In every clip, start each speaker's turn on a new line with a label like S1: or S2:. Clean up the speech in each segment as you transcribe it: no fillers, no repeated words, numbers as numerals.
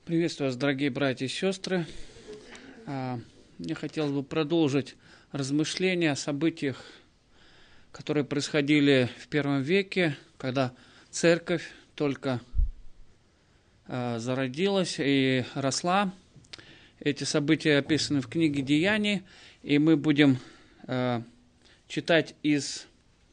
S1: Приветствую вас, дорогие братья и сестры. Мне хотелось бы продолжить размышления о событиях, которые происходили в первом веке, когда церковь только зародилась и росла. Эти события описаны в книге «Деяний», и мы будем читать из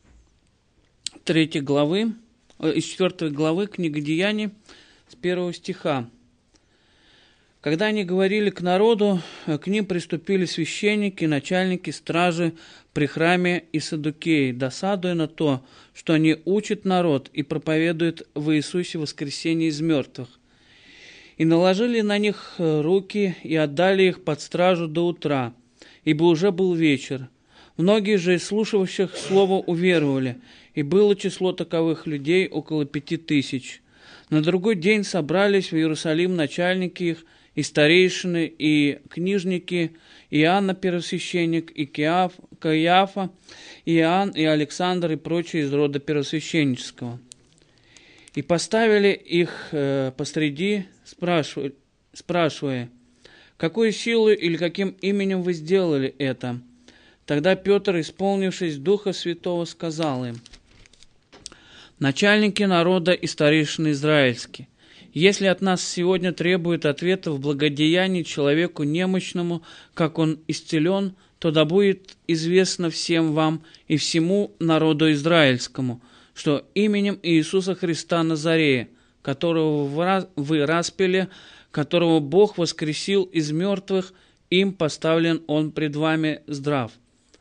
S1: 4 главы книги «Деяний» с 1 стиха. Когда они говорили к народу, к ним приступили священники, начальники, стражи при храме и саддукеи, досадуя на то, что они учат народ и проповедуют в Иисусе воскресение из мертвых. И наложили на них руки и отдали их под стражу до утра, ибо уже был вечер. Многие же из слушавших слово уверовали, и было число таковых людей около 5000. На другой день собрались в Иерусалим начальники их, и старейшины, и книжники, Иоанна первосвященник, и Каиафа, и Иоанн, и Александр, и прочие из рода первосвященнического. И поставили их посреди, спрашивая, какой силой или каким именем вы сделали это? Тогда Петр, исполнившись Духа Святого, сказал им: начальники народа и старейшины израильские, если от нас сегодня требуют ответа в благодеянии человеку немощному, как он исцелен, то да будет известно всем вам и всему народу израильскому, что именем Иисуса Христа Назарея, которого вы распяли, которого Бог воскресил из мертвых, им поставлен он пред вами здрав.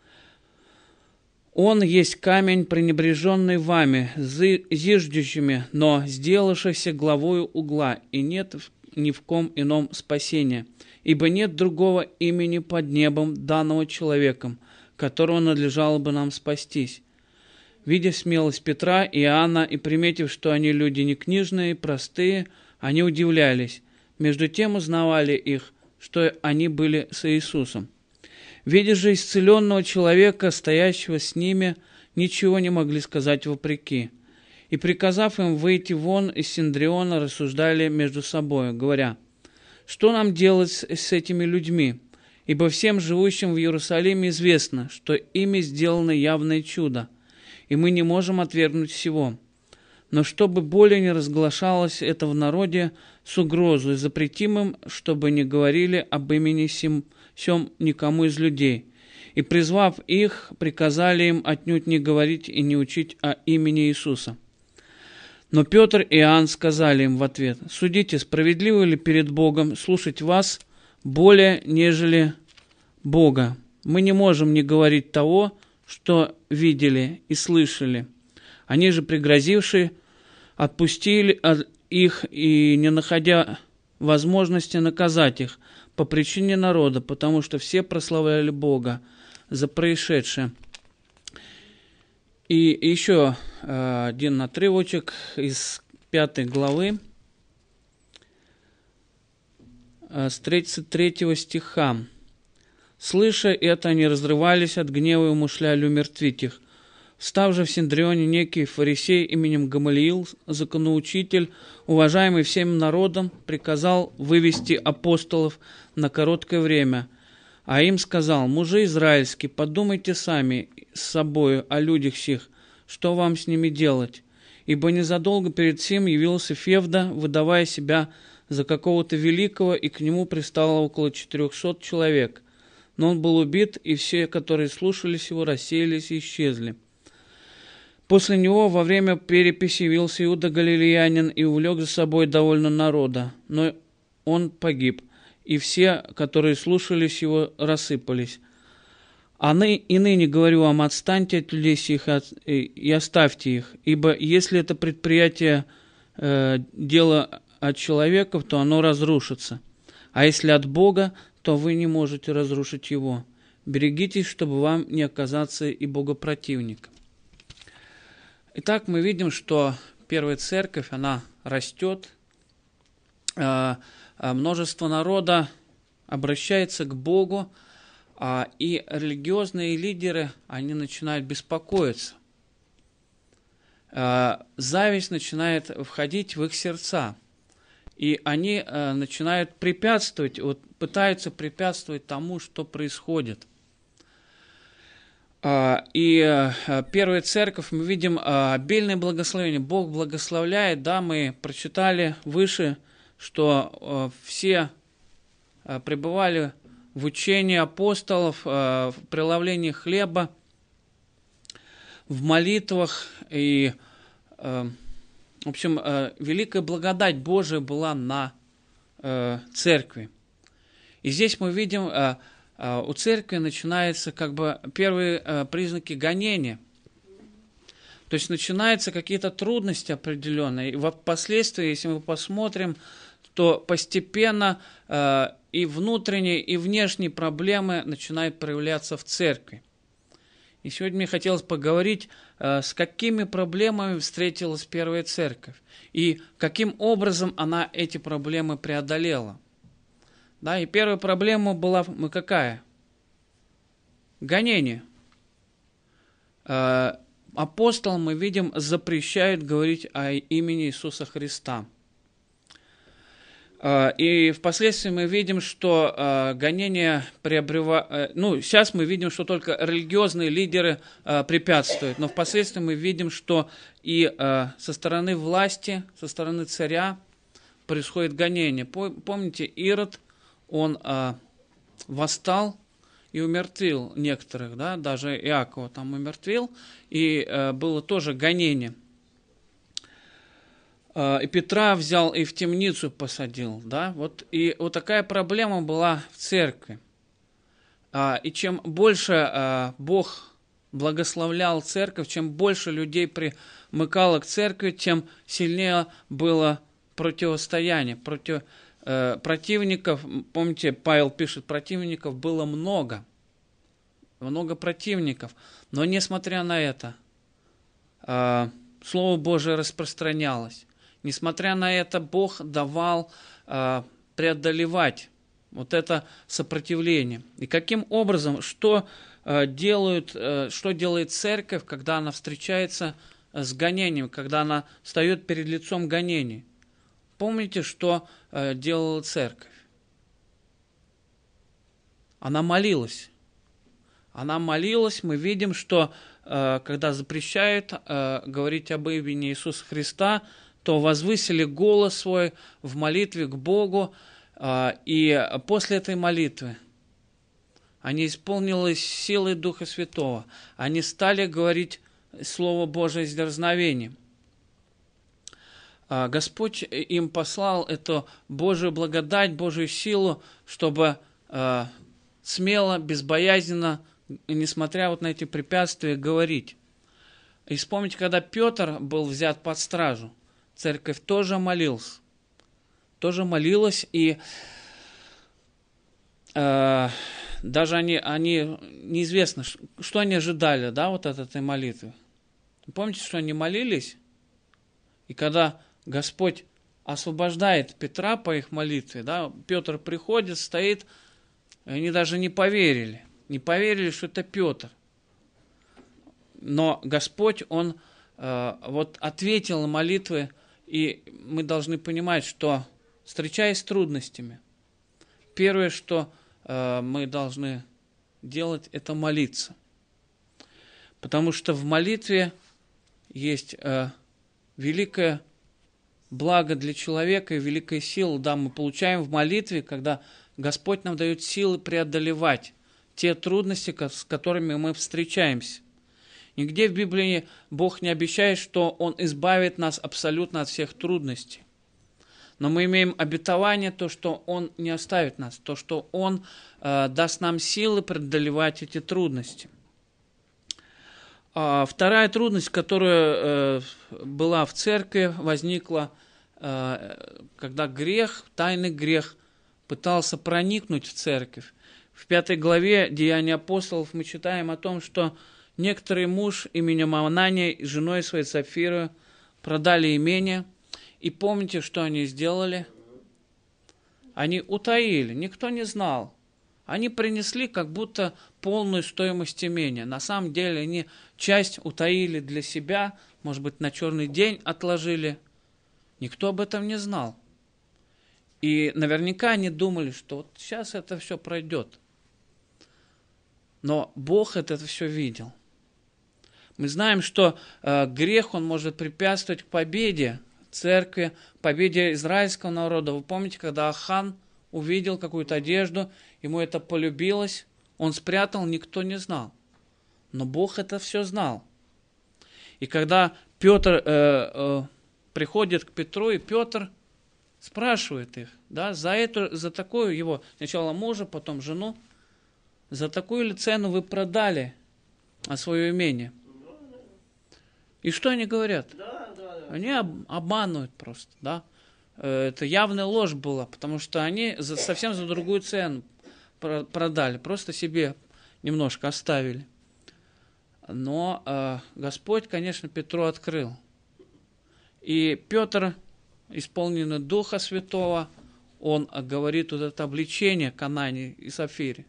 S1: Он есть камень, пренебреженный вами, зиждущими, но сделавшийся главою угла, и нет ни в ком ином спасения, ибо нет другого имени под небом, данного человеком, которого надлежало бы нам спастись. Видя смелость Петра и Иоанна и приметив, что они люди не книжные, простые, они удивлялись. Между тем узнавали их, что они были с Иисусом. Видя же исцеленного человека, стоящего с ними, ничего не могли сказать вопреки. И, приказав им выйти вон из Синдриона, рассуждали между собой, говоря: что нам делать с этими людьми? Ибо всем живущим в Иерусалиме известно, что ими сделано явное чудо, и мы не можем отвергнуть всего. Но чтобы более не разглашалось это в народе, с угрозой запретим им, чтобы не говорили об имени сем никому из людей. И, призвав их, приказали им отнюдь не говорить и не учить о имени Иисуса. Но Петр и Иоанн сказали им в ответ: судите, справедливо ли перед Богом слушать вас более, нежели Бога? Мы не можем не говорить того, что видели и слышали. Они же, пригрозившие, отпустили их и, не находя возможности наказать их по причине народа, потому что все прославляли Бога за происшедшее. И еще один отрывочек из 5 главы, с 33 стиха. «Слыша это, они разрывались от гнева и умышляли умертвить их. Встав же в Синдрионе некий фарисей именем Гамалиил, законоучитель, уважаемый всем народом, приказал вывести апостолов на короткое время, а им сказал: мужи израильские, подумайте сами с собою о людях сих, что вам с ними делать? Ибо незадолго перед сим явился Февда, выдавая себя за какого-то великого, и к нему пристало около 400 человек. Но он был убит, и все, которые слушались его, рассеялись и исчезли. После него во время переписи явился Иуда Галилеянин и увлек за собой довольно народа, но он погиб, и все, которые слушались его, рассыпались. И ныне говорю вам: отстаньте от людей сих и оставьте их, ибо если это предприятие дело от человеков, то оно разрушится, а если от Бога, то вы не можете разрушить его. Берегитесь, чтобы вам не оказаться и богопротивником». Итак, мы видим, что первая церковь, она растет, множество народа обращается к Богу, и религиозные лидеры, они начинают беспокоиться. Зависть начинает входить в их сердца. И они начинают препятствовать, вот, пытаются препятствовать тому, что происходит. И первая церковь, мы видим обильное благословение. Бог благословляет, да, мы прочитали выше, что все пребывали в учении апостолов, в преломлении хлеба, в молитвах. И, в общем, великая благодать Божия была на церкви. И здесь мы видим, у церкви начинаются как бы первые признаки гонения. То есть начинаются какие-то трудности определенные. И впоследствии, если мы посмотрим, то постепенно и внутренние, и внешние проблемы начинают проявляться в церкви. И сегодня мне хотелось поговорить, с какими проблемами встретилась первая церковь, и каким образом она эти проблемы преодолела. Да, и первая проблема была какая? Гонение. Апостол, мы видим, запрещает говорить о имени Иисуса Христа. И впоследствии мы видим, что гонения приобретают... сейчас мы видим, что только религиозные лидеры препятствуют, но впоследствии мы видим, что и со стороны власти, со стороны царя происходит гонение. Помните, Ирод, он восстал и умертвил некоторых, да, даже Иакова там умертвил, и было тоже гонение. И Петра взял и в темницу посадил, да, и вот такая проблема была в церкви. И чем больше Бог благословлял церковь, чем больше людей примыкало к церкви, тем сильнее было противостояние, противников. Помните, Павел пишет, противников было много противников, но несмотря на это, Слово Божие распространялось. Несмотря на это, Бог давал преодолевать вот это сопротивление. И каким образом, что делает церковь, когда она встречается с гонением, когда она встает перед лицом гонений? Помните, что делала церковь? Она молилась. Она молилась, мы видим, что когда запрещают говорить об имени Иисуса Христа, то возвысили голос свой в молитве к Богу, и после этой молитвы они исполнились силой Духа Святого. Они стали говорить Слово Божие с дерзновением. Господь им послал эту Божию благодать, Божию силу, чтобы смело, безбоязненно, несмотря вот на эти препятствия, говорить. И вспомните, когда Петр был взят под стражу, церковь тоже молилась, и даже они неизвестно, что они ожидали, да, вот от этой молитвы. Помните, что они молились? И когда Господь освобождает Петра по их молитве, да, Петр приходит, стоит, и они даже не поверили, что это Петр. Но Господь, Он ответил на молитвы, и мы должны понимать, что, встречаясь с трудностями, первое, что мы должны делать, это молиться. Потому что в молитве есть великое благо для человека и великая сила. Да, мы получаем в молитве, когда Господь нам дает силы преодолевать те трудности, с которыми мы встречаемся. Нигде в Библии Бог не обещает, что Он избавит нас абсолютно от всех трудностей. Но мы имеем обетование, то, что Он не оставит нас, то, что Он даст нам силы преодолевать эти трудности. Вторая трудность, которая была в церкви, возникла, когда тайный грех пытался проникнуть в церковь. В 5 главе Деяний апостолов мы читаем о том, что некоторый муж именем Анания и женой своей Сапфирой продали имение. И помните, что они сделали? Они утаили, никто не знал. Они принесли как будто полную стоимость имения. На самом деле они часть утаили для себя, может быть, на черный день отложили. Никто об этом не знал. И наверняка они думали, что вот сейчас это все пройдет. Но Бог это все видел. Мы знаем, что грех, он может препятствовать к победе церкви, победе израильского народа. Вы помните, когда Ахан увидел какую-то одежду, ему это полюбилось, он спрятал, никто не знал. Но Бог это все знал. И когда Петр приходит к Петру, и Петр спрашивает их, да, за такую его, сначала мужа, потом жену, за такую ли цену вы продали свое имение? И что они говорят? Они обманывают просто, да. Это явная ложь была, потому что они совсем за другую цену продали, просто себе немножко оставили. Но Господь, конечно, Петру открыл. И Петр, исполненный Духа Святого, он говорит вот это обличение Канане и Сапфире.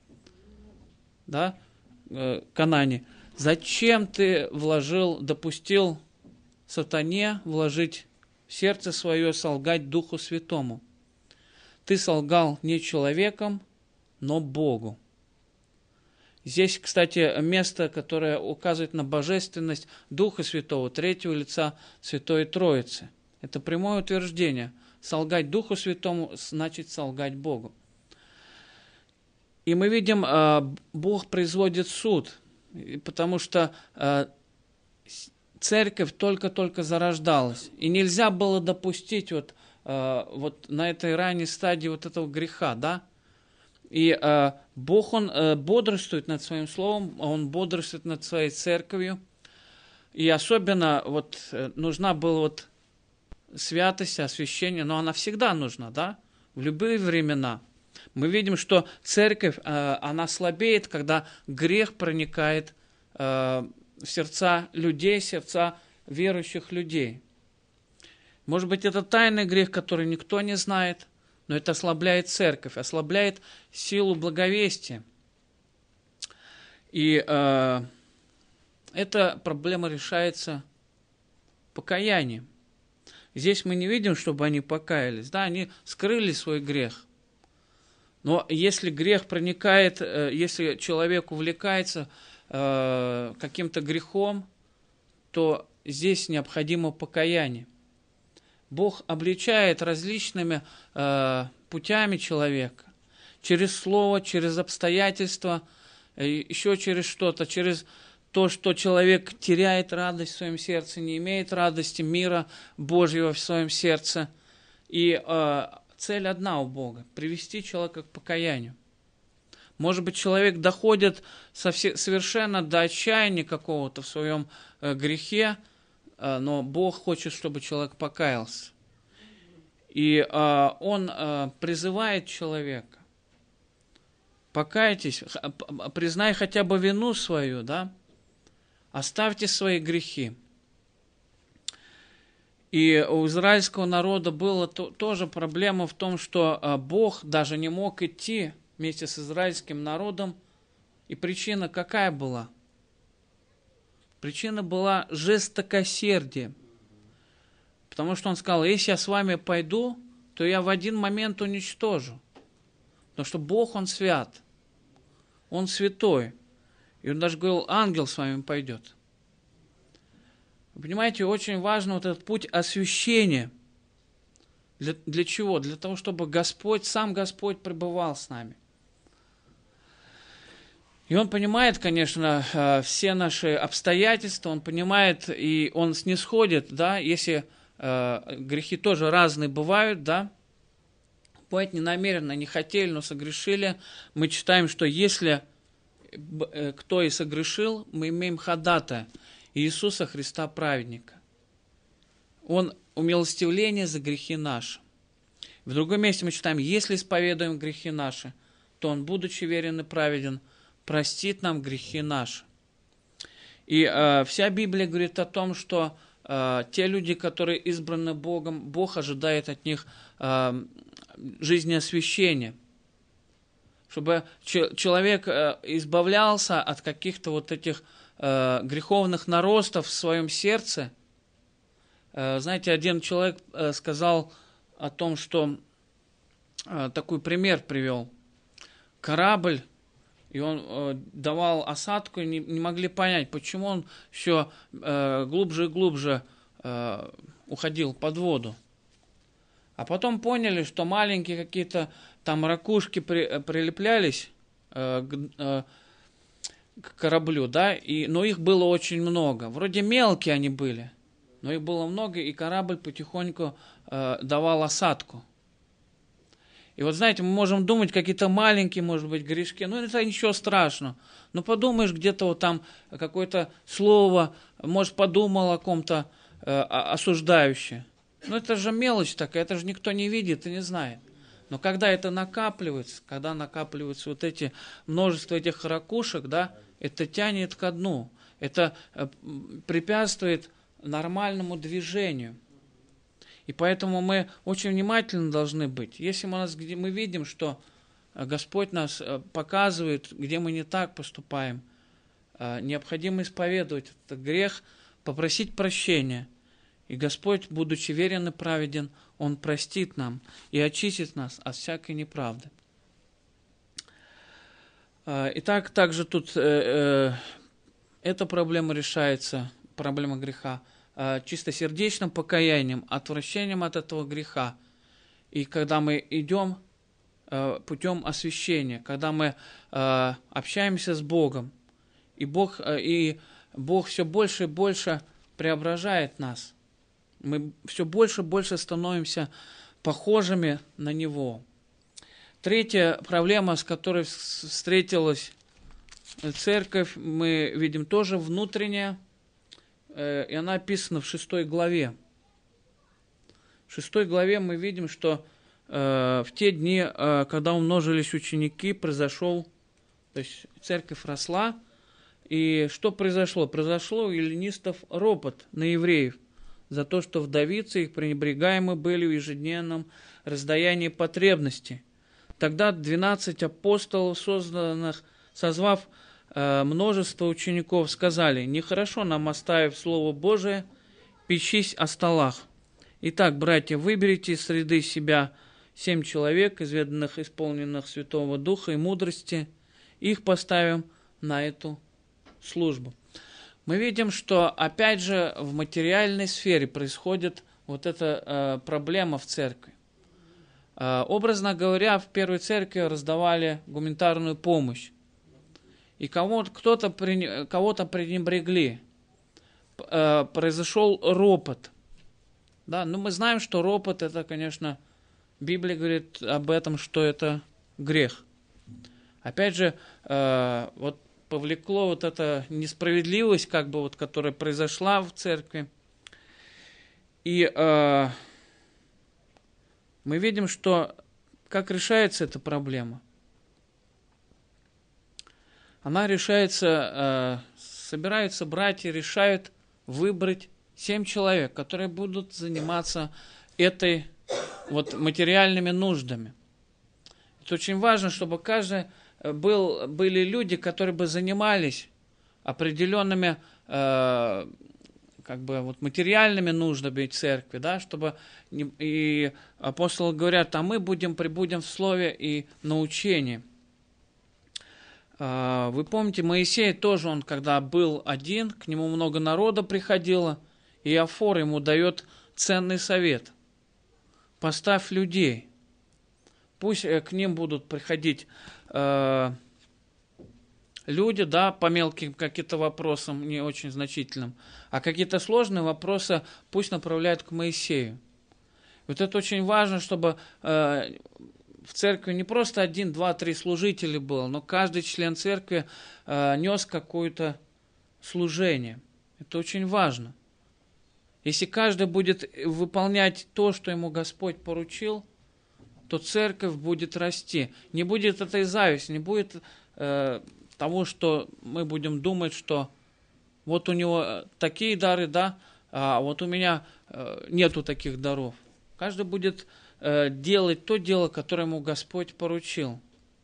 S1: Да? Канане. Зачем ты допустил сатане вложить в сердце свое, солгать Духу Святому? Ты солгал не человеком, но Богу. Здесь, кстати, место, которое указывает на божественность Духа Святого, третьего лица Святой Троицы. Это прямое утверждение. Солгать Духу Святому значит солгать Богу. И мы видим, Бог производит суд, потому что церковь только-только зарождалась. И нельзя было допустить вот на этой ранней стадии вот этого греха, да? И Бог, Он бодрствует над Своим Словом, Он бодрствует над Своей церковью. И особенно нужна была святость, освящение, но она всегда нужна, да? В любые времена. Мы видим, что церковь, она слабеет, когда грех проникает в сердца людей, сердца верующих людей. Может быть, это тайный грех, который никто не знает, но это ослабляет церковь, ослабляет силу благовестия. И эта проблема решается покаянием. Здесь мы не видим, чтобы они покаялись. Да, они скрыли свой грех. Но если грех проникает, если человек увлекается каким-то грехом, то здесь необходимо покаяние. Бог обличает различными путями человека. Через слово, через обстоятельства, еще через что-то, через то, что человек теряет радость в своем сердце, не имеет радости мира Божьего в своем сердце. И цель одна у Бога – привести человека к покаянию. Может быть, человек доходит совершенно до отчаяния какого-то в своем грехе, но Бог хочет, чтобы человек покаялся. И Он призывает человека: покайтесь, признай хотя бы вину свою, да? Оставьте свои грехи. И у израильского народа была тоже проблема в том, что Бог даже не мог идти вместе с израильским народом. И причина какая была? Причина была жестокосердие. Потому что он сказал: если я с вами пойду, то я в один момент уничтожу. Потому что Бог, Он свят. Он святой. И он даже говорил: ангел с вами пойдет. Вы понимаете, очень важен вот этот путь освящения. Для чего? Для того, чтобы сам Господь пребывал с нами. И Он понимает, конечно, все наши обстоятельства, Он понимает, и Он снисходит, да, если грехи тоже разные бывают, да, бывает ненамеренно, не хотели, но согрешили. Мы читаем, что если кто и согрешил, мы имеем ходатая Иисуса Христа праведника. Он умилостивление за грехи наши. В другом месте мы читаем: если исповедуем грехи наши, то Он, будучи верен и праведен, простит нам грехи наши. И вся Библия говорит о том, что те люди, которые избраны Богом, Бог ожидает от них жизни освящения. Чтобы человек избавлялся от каких-то вот этих греховных наростов в своем сердце. Знаете, один человек сказал о том, что такой пример привел. Корабль, и он давал осадку, и не могли понять, почему он все глубже и глубже уходил под воду. А потом поняли, что маленькие какие-то там ракушки прилеплялись к кораблю, да, но их было очень много. Вроде мелкие они были, но их было много, и корабль потихоньку давал осадку. И вот знаете, мы можем думать, какие-то маленькие, может быть, грешки, ну это ничего страшного. Но подумаешь, где-то вот там какое-то слово, может, подумал о ком-то осуждающее. Ну это же мелочь такая, это же никто не видит и не знает. Но когда это накапливается, когда накапливаются вот эти множество этих ракушек, да, это тянет ко дну, это препятствует нормальному движению. И поэтому мы очень внимательны должны быть. Если мы видим, что Господь нас показывает, где мы не так поступаем, необходимо исповедовать этот грех, попросить прощения. И Господь, будучи верен и праведен, Он простит нам и очистит нас от всякой неправды. Итак, также тут эта проблема решается, проблема греха, чистосердечным покаянием, отвращением от этого греха. И когда мы идем путем освящения, когда мы общаемся с Богом, и Бог все больше и больше преображает нас, мы все больше и больше становимся похожими на Него. Третья проблема, с которой встретилась церковь, мы видим тоже внутренняя, и она описана в 6 главе. В 6 главе мы видим, что в те дни, когда умножились ученики, то есть церковь росла, и что произошло? Произошло у эллинистов ропот на евреев за то, что вдовицы их пренебрегаемы были в ежедневном раздаянии потребностей. Тогда 12 апостолов, созвав множество учеников, сказали: «Нехорошо нам, оставив Слово Божие, печись о столах. Итак, братья, выберите из среды себя 7 человек, изведанных, исполненных Святого Духа и мудрости, их поставим на эту службу». Мы видим, что опять же в материальной сфере происходит вот эта проблема в церкви. Образно говоря, в первой церкви раздавали гуманитарную помощь. И кого-то пренебрегли. Произошел ропот. Да, но мы знаем, что ропот, это, конечно, Библия говорит об этом, что это грех. Опять же, вот повлекло вот эта несправедливость, как бы вот, которая произошла в церкви. И мы видим, что как решается эта проблема. Она решается, собираются братья, решают выбрать 7 человек, которые будут заниматься этой вот материальными нуждами. Это очень важно, чтобы были люди, которые бы занимались определенными материальными нуждами церкви, да, чтобы и апостолы говорят: а мы прибудем в слове и научении. Вы помните, Моисей тоже, он когда был один, к нему много народа приходило, и Иофор ему дает ценный совет: поставь людей, пусть к ним будут приходить люди, да, по мелким каким-то вопросам, не очень значительным, а какие-то сложные вопросы пусть направляют к Моисею. Вот это очень важно, чтобы в церкви не просто 1, 2, 3 служителя было, но каждый член церкви нес какое-то служение. Это очень важно. Если каждый будет выполнять то, что ему Господь поручил, то церковь будет расти. Не будет этой зависти, не будет того, что мы будем думать, что вот у него такие дары, да, а вот у меня нету таких даров. Каждый будет делать то дело, которое ему Господь поручил.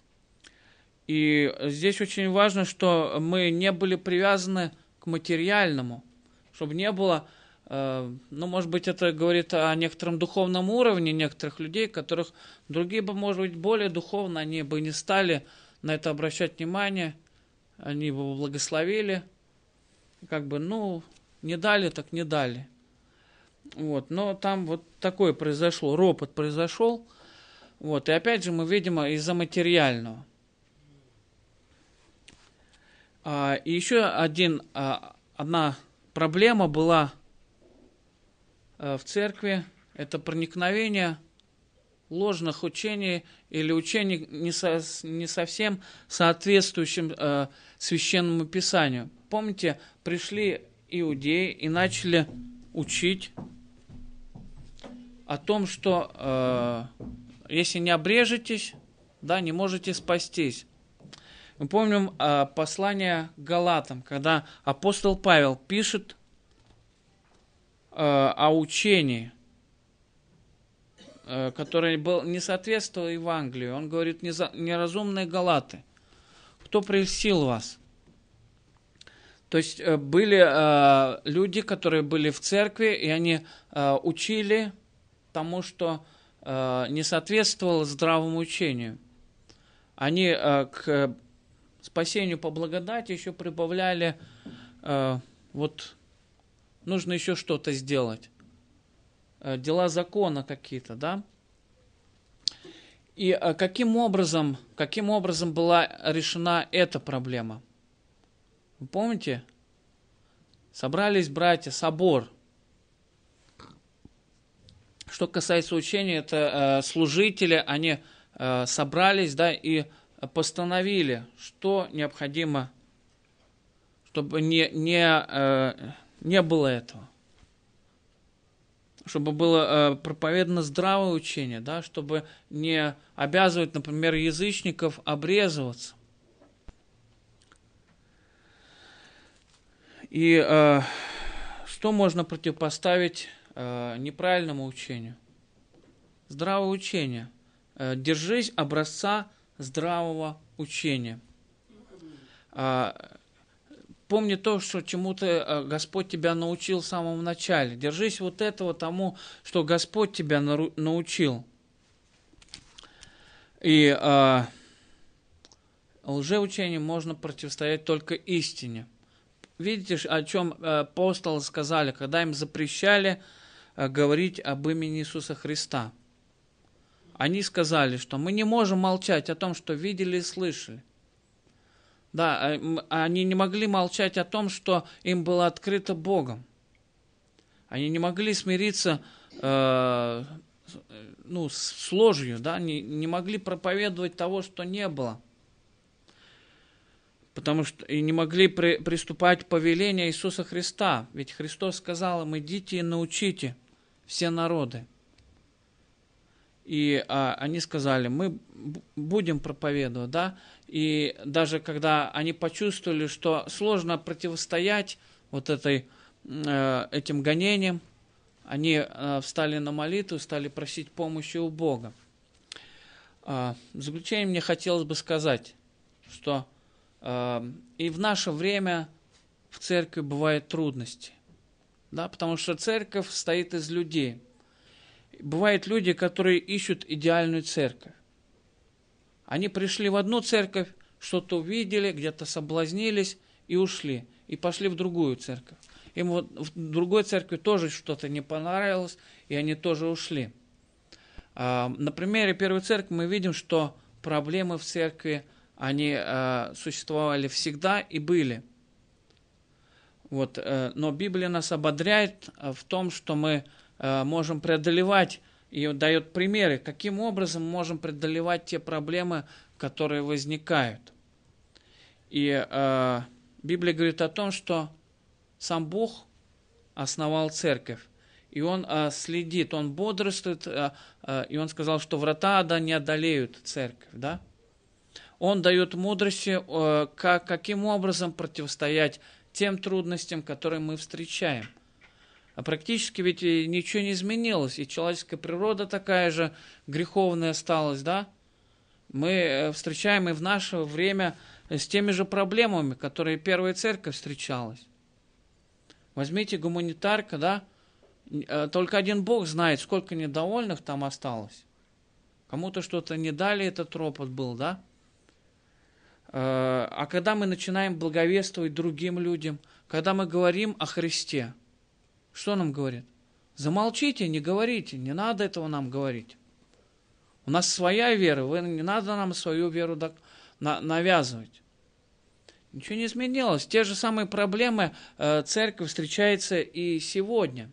S1: И здесь очень важно, что мы не были привязаны к материальному, чтобы не было ну, может быть, это говорит о некотором духовном уровне некоторых людей, которых другие бы, может быть, более духовно, они бы не стали на это обращать внимание, они бы благословили, как бы, ну, не дали, так не дали. Вот, но там вот такое произошло, ропот произошел, вот, и опять же мы видим из-за материального. И еще одна проблема была в церкви, это проникновение ложных учений или учений не совсем соответствующим священному писанию. Помните, пришли иудеи и начали учить о том, что если не обрежетесь, да, не можете спастись. Мы помним послание к Галатам, когда апостол Павел пишет о учении, которое не соответствовало Евангелию. Он говорит: неразумные галаты, кто прельстил вас? То есть были люди, которые были в церкви, и они учили тому, что не соответствовало здравому учению. Они к спасению по благодати еще прибавляли, вот нужно еще что-то сделать, дела закона какие-то, да? И каким образом была решена эта проблема? Вы помните? Собрались братья, собор. Что касается учения, это служители, они собрались, да, и постановили, что необходимо, чтобы не было этого. Чтобы было проповедано здравое учение, да, чтобы не обязывать, например, язычников обрезываться. И что можно противопоставить неправильному учению? Здравое учение. Держись образца здравого учения. Помни то, что чему-то Господь тебя научил в самом начале. Держись вот этого тому, что Господь тебя научил. И лжеучению можно противостоять только истине. Видите, о чем апостолы сказали, когда им запрещали говорить об имени Иисуса Христа? Они сказали, что мы не можем молчать о том, что видели и слышали. Да, они не могли молчать о том, что им было открыто Богом. Они не могли смириться с ложью, да, не могли проповедовать того, что не было. Потому что и не могли приступать к повелению Иисуса Христа. Ведь Христос сказал им: идите и научите все народы. И они сказали: мы будем проповедовать, да. И даже когда они почувствовали, что сложно противостоять вот этим гонениям, они встали на молитву, стали просить помощи у Бога. В заключение мне хотелось бы сказать, что и в наше время в церкви бывают трудности, да, потому что церковь состоит из людей. Бывают люди, которые ищут идеальную церковь. Они пришли в одну церковь, что-то увидели, где-то соблазнились и ушли, и пошли в другую церковь. Им вот в другой церкви тоже что-то не понравилось, и они тоже ушли. На примере первой церкви мы видим, что проблемы в церкви, они существовали всегда и были. Вот, но Библия нас ободряет в том, что мы можем преодолевать, и дает примеры, каким образом мы можем преодолевать те проблемы, которые возникают. И Библия говорит о том, что сам Бог основал церковь, и Он следит, Он бодрствует, и Он сказал, что врата ада не одолеют церковь, да? Он дает мудрости, каким образом противостоять тем трудностям, которые мы встречаем. А практически ведь ничего не изменилось, и человеческая природа такая же греховная осталась, да? Мы встречаем и в наше время с теми же проблемами, которые первая церковь встречалась. Возьмите гуманитарка, да? Только один Бог знает, сколько недовольных там осталось. Кому-то что-то не дали, этот ропот был, да? А когда мы начинаем благовествовать другим людям, когда мы говорим о Христе, что нам говорит? Замолчите, не говорите, не надо этого нам говорить. У нас своя вера, не надо нам свою веру навязывать. Ничего не изменилось. Те же самые проблемы церковь встречается и сегодня.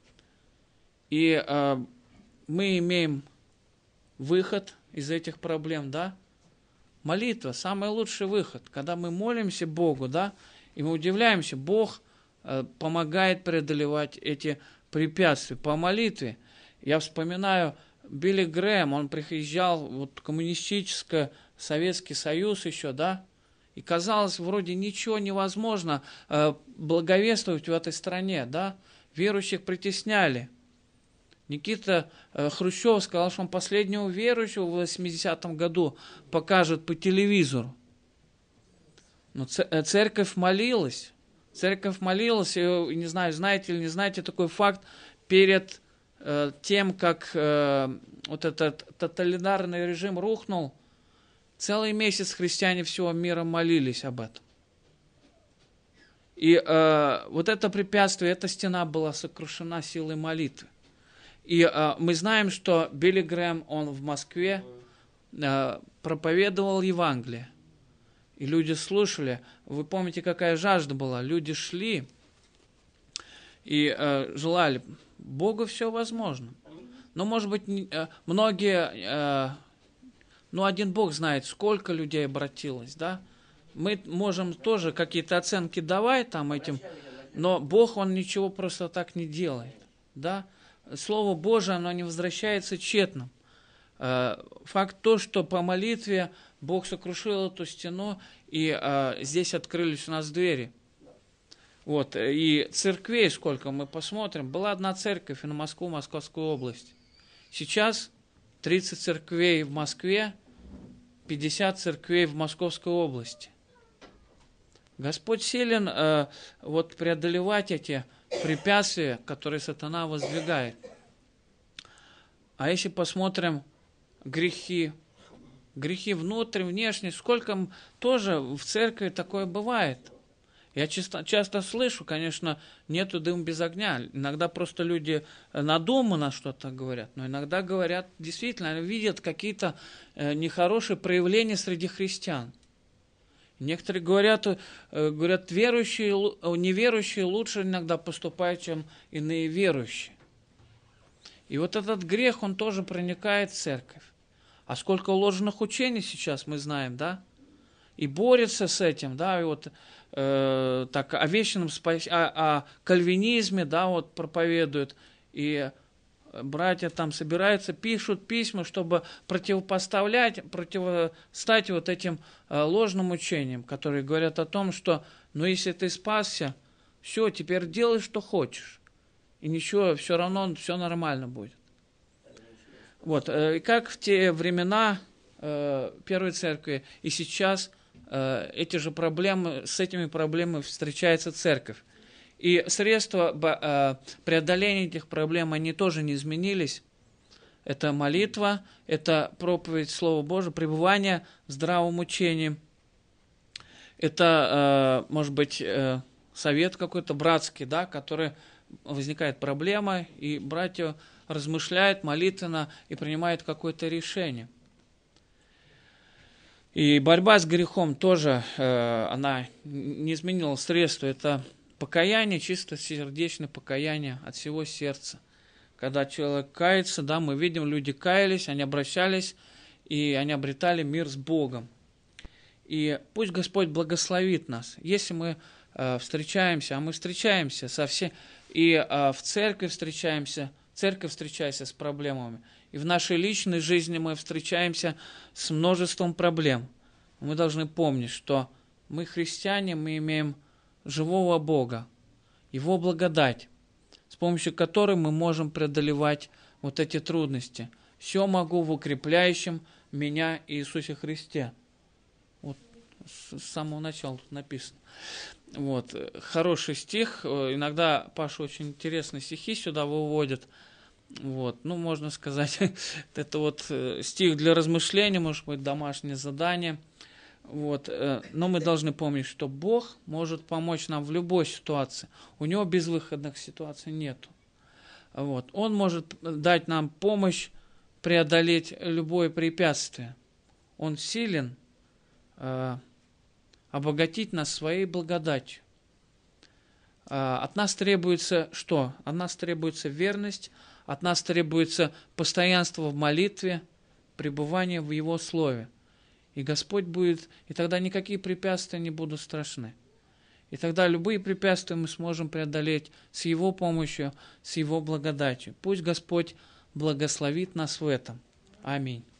S1: И мы имеем выход из этих проблем, да? Молитва – самый лучший выход. Когда мы молимся Богу, да, и мы удивляемся, Бог помогает преодолевать эти препятствия по молитве. Я вспоминаю Билли Грэм, он приезжал в коммунистический Советский Союз еще, да, и казалось, вроде ничего невозможно благовествовать в этой стране, да, верующих притесняли. Никита Хрущев сказал, что он последнего верующего в 80-м году покажет по телевизору. Но церковь молилась. Церковь молилась, и, не знаю, знаете или не знаете такой факт, перед тем, как вот этот тоталитарный режим рухнул, целый месяц христиане всего мира молились об этом. И вот это препятствие, эта стена была сокрушена силой молитвы. И мы знаем, что Билли Грэм, он в Москве проповедовал Евангелие. И люди слушали. Вы помните, какая жажда была? Люди шли и желали. Богу все возможно. Но, может быть, многие, один Бог знает, сколько людей обратилось, да? Мы можем тоже какие-то оценки давать там этим, но Бог, Он ничего просто так не делает, да? Слово Божие, оно не возвращается тщетным. Факт то, что по молитве Бог сокрушил эту стену, и здесь открылись у нас двери. Вот, и церквей сколько мы посмотрим. Была одна церковь на Москву, Московскую область. Сейчас 30 церквей в Москве, 50 церквей в Московской области. Господь силен преодолевать эти препятствия, которые сатана воздвигает. А если посмотрим грехи внутрь, внешне, сколько тоже в церкви такое бывает. Я часто слышу, конечно, нету дыма без огня. Иногда просто люди надуманно что-то говорят, но иногда говорят, действительно, видят какие-то нехорошие проявления среди христиан. Некоторые говорят, неверующие лучше иногда поступают, чем иные верующие. И вот этот грех, он тоже проникает в церковь. А сколько ложных учений сейчас мы знаем, да? И борется с этим, да, и вот о вечном о кальвинизме, да, вот проповедуют, и братья там собираются, пишут письма, чтобы противостать вот этим ложным учениям, которые говорят о том, что, если ты спасся, все, теперь делай, что хочешь, и ничего, все равно, все нормально будет. Вот, и как в те времена Первой Церкви и сейчас с этими проблемами встречается Церковь. И средства преодоления этих проблем, они тоже не изменились. Это молитва, это проповедь Слова Божьего, пребывание в здравом учении. Это, может быть, совет какой-то братский, да, который возникает проблема, и братья размышляют молитвенно и принимают какое-то решение. И борьба с грехом тоже, она не изменила средства. Это покаяние, чисто сердечное покаяние от всего сердца. Когда человек кается, да, мы видим, люди каялись, они обращались, и они обретали мир с Богом. И пусть Господь благословит нас. Если мы встречаемся, а мы встречаемся со всеми, и в церкви встречаемся с проблемами, и в нашей личной жизни мы встречаемся с множеством проблем. Мы должны помнить, что мы христиане, мы имеем живого Бога, Его благодать, с помощью которой мы можем преодолевать вот эти трудности. «Все могу в укрепляющем меня Иисусе Христе». Вот с самого начала тут написано. Вот. Хороший стих. Иногда Паша очень интересные стихи сюда выводит. Вот. Ну, можно сказать, это вот стих для размышления, может быть, домашнее задание. Вот. Но мы должны помнить, что Бог может помочь нам в любой ситуации. У Него безвыходных ситуаций нету. Вот. Он может дать нам помощь преодолеть любое препятствие. Он силен обогатить нас своей благодатью. От нас требуется что? От нас требуется верность, от нас требуется постоянство в молитве, пребывание в Его Слове. И Господь будет, и тогда никакие препятствия не будут страшны. И тогда любые препятствия мы сможем преодолеть с Его помощью, с Его благодатью. Пусть Господь благословит нас в этом. Аминь.